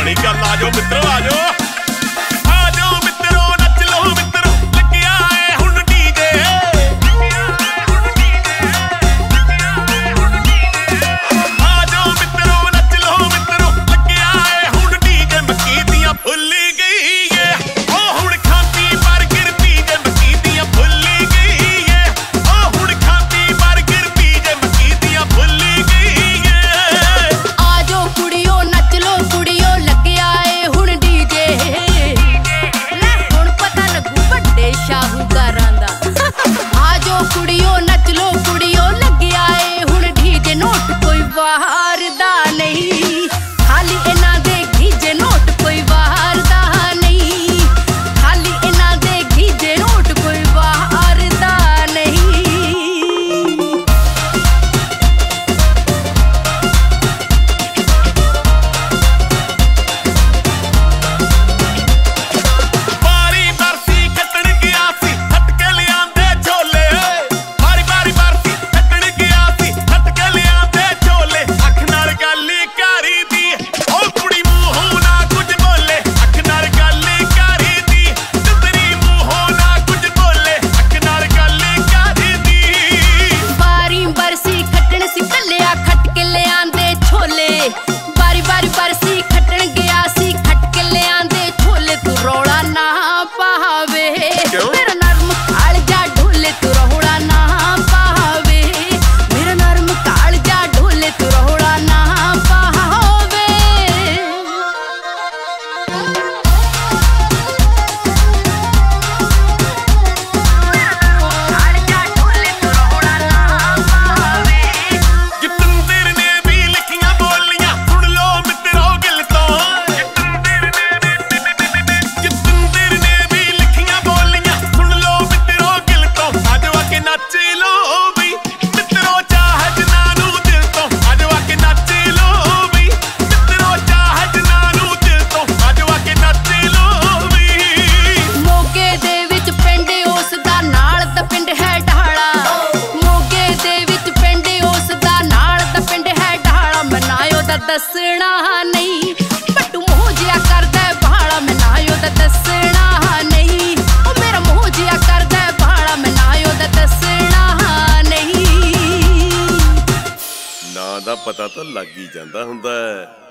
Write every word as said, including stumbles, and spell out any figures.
ਵਾਲੀ ਗੱਲ ਆ ਜਾਓ ਮਿੱਤਰੋ ਆ ਜਾਓ ਆ ਜਾਓ ਮਿੱਤਰੋ ਨੱਚ ਲਓ ਮਿੱਤਰੋ ਲੱਗਿਆ ਏ ਹੁਣ ਡੀਜੇ ਆ ਜਾਓ ਮਿੱਤਰੋ ਨੱਚ ਲਓ ਮਿੱਤਰੋ ਲੱਗਿਆ ਏ ਹੁਣ ਡੀਜੇ ਮੱਕੀ ਦੀਆਂ ਫੁੱਲ ਗਈ ਏ ਉਹ ਹੁਣ ਖਾਂਦੀ ਬਰਗਰ ਪੀਜੇ ਮੱਕੀ ਦੀਆਂ ਫੁੱਲ ਗਈ ਏ ਉਹ ਹੁਣ ਖਾਂਦੀ ਬਰਗਰ ਪੀਜੇ ਮੱਕੀ ਦੀਆਂ ਫੁੱਲ ਗਈ ਏ ਆ ਜਾਓ ਕੁੜੀਓ ਨੱਚ ਲਓ ਕੁੜੀਓ ਲੱਗਿਆ ਏ ਹੁਣ ਡੀਜੇ ਲੈ ਹੁਣ ਪਤਾ ਲੱਗੂ ਵੱਡੇ ਸ਼ਾਹੂਕਾਰਾਂ ਦਾ ਆ ਜਾਓ ਕੁੜੀਓ ਨੱਚ ਲਓ ਕੁੜੀਓ ਲੱਗਿਆ ਏ ਹੁਣ ਡੀਜੇ ਨੋਟ ਕੋਈ ਬਾਹਰ ਦਾ ਨਹੀਂ ਖਾਲੀ ਇਹਨਾਂ ਦੇ ਗੀਜੇ ਨੋਟ ਕੋਈ ਬਾਹਰ ਦਾ ਨਹੀਂ ਖਾਲੀ ਇਹਨਾਂ ਦੇ ਗੀਜੇ ਨੋਟ ਕੋਈ ਬਾਹਰ ਦਾ ਨਹੀਂ ਬਾਰੀ ਬਰਸੀ ਕੱਟਣ ਗਿਆ ਸੀ ਹੱਟ ਕੇ ਲਿਆਂਦੇ ਝੋਲੇ ਬਾਰੀ ਬਾਰੀ ਬਰਸੀ ਕੱਟਣ ਗਿਆ ਸੀ ਹੱਟ ਕੇ ਲਿਆਂਦੇ ਝੋਲੇ ਅੱਖ ਨਾਲ ਗੱਲ ਕਰੀ ਦੀ ਉਹ ਕੁੜੀ ਮੂੰਹੋਂ ਨਾ ਕੁਝ ਬੋਲੇ ਅੱਖ ਨਾਲ ਗੱਲ ਕਰੀ ਦੀ ਤੇਰੀ ਮੂੰਹੋਂ ਨਾ ਕੁਝ ਬੋਲੇ ਅੱਖ ਨਾਲ ਗੱਲ ਕਰੀ ਦੀ ਬਾਰੀ ਬਰਸੀ ਖੱਟਣ ਸੀ ਕੱਲਿਆ ਖੱਟ ਕੇ ਲਿਆਂਦੇ ਛੋਲੇ ਬਾਰੀ ਬਾਰੀ ਬਰਸੀ ਖੱਟਣ ਗਿਆ ਸੀ ਖੱਟ ਕੇ ਲਿਆਂਦੇ ਛੋਲੇ ਤੂੰ ਰੌਲਾ ਨਾ ਪਾਵੇ ਕਿਉਂ? ਮੇਰਾ ਨਰਮ ਕਾਲਜਾ ਢੋਲੇ ਤੂੰ ਰੌਲਾ ਨਾ ਪਾਵੇ ਮੇਰਾ ਨਰਮ ਕਾਲਜਾ ਢੋਲੇ ਤੂੰ ਰੌਲਾ ਨਾ ਪਾਵੇ ਕਾਲਜਾ ਢੋਲੇ ਤੂੰ ਰੌਲਾ ਨਾ ਪਾਵੇ ਜਿਤਿੰਦਰ ਨੇ ਵੀ ਲਿਖੀਆਂ ਬੋਲੀਆਂ ਸੁਣ ਲਓ ਮਿੱਤਰੋ ਗਿਲ ਤੋਂ ਜਿਤਿੰਦਰ ਨੇ ਵੀ ਲਿਖੀਆਂ ਬੋਲੀਆਂ ਸੁਣ ਲਓ ਮਿੱਤਰੋ ਗਿਲ ਤੋਂ ਅੱਜ ਆ ਕੇ ਨੱਚ ਲਓ ਬਈ ਮਿੱਤਰੋ ਚਾਹ ਜਨਾਂ ਨੂੰ ਦਿਲ ਤੋਂ ਅੱਜ ਆ ਕੇ ਨੱਚ ਲਓ ਬਈ ਮਿੱਤਰੋ ਚਾਹ ਜਨਾਂ ਨੂੰ ਦਿਲ ਤੋਂ ਅੱਜ ਆ ਕੇ ਨੱਚ ਲਓ ਬਈ ਮੋਗੇ ਦੇ ਵਿੱਚ ਪਿੰਡ ਉਸ ਦਾ ਨਾਲ ਦਾ ਪਿੰਡ ਹੈ ਢਾਲਾ ਮੋਗੇ ਦੇ ਵਿੱਚ ਪਿੰਡ ਉਸ ਦਾ ਨਾਲ ਦਾ ਪਿੰਡ ਹੈ ਢਾਲਾ ਮਨਾਇਓ ਦਾ ਦੱਸਣਾ ਨਹੀਂ ਪੱਟੂ ਮੋਹ ਜਿਆ ਕਰਦਾ ਹੈ ਭਾਲਾ ਮਨਾਇਓ ਦਾ ਦੱਸਣਾ ਨਹੀਂ ਉਹ ਮੇਰਾ ਮੋਹ ਜਿਆ ਕਰਦਾ ਹੈ ਭਾਲਾ ਮਨਾਇਓ ਦਾ ਦੱਸਣਾ ਨਹੀਂ ਨਾਂ ਦਾ ਪਤਾ ਤਾਂ ਲੱਗ ਹੀ ਜਾਂਦਾ ਹੁੰਦਾ ਹੈ।